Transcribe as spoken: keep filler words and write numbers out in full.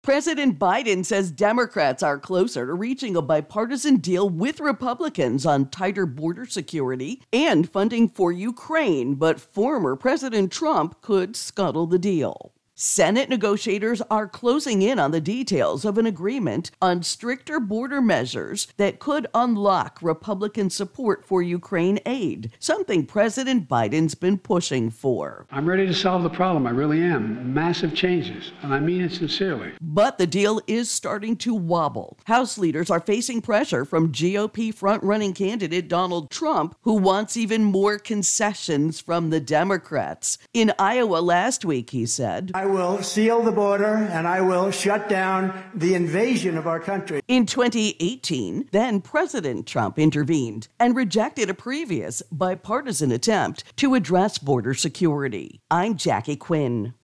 President Biden says Democrats are closer to reaching a bipartisan deal with Republicans on tighter border security and funding for Ukraine, but former President Trump could scuttle the deal. Senate negotiators are closing in on the details of an agreement on stricter border measures that could unlock Republican support for Ukraine aid, something President Biden's been pushing for. I'm ready to solve the problem. I really am. Massive changes, and I mean it sincerely. But the deal is starting to wobble. House leaders are facing pressure from G O P front-running candidate Donald Trump, who wants even more concessions from the Democrats. In Iowa last week, he said, I will seal the border and I will shut down the invasion of our country. In twenty eighteen, then President Trump intervened and rejected a previous bipartisan attempt to address border security. I'm Jackie Quinn.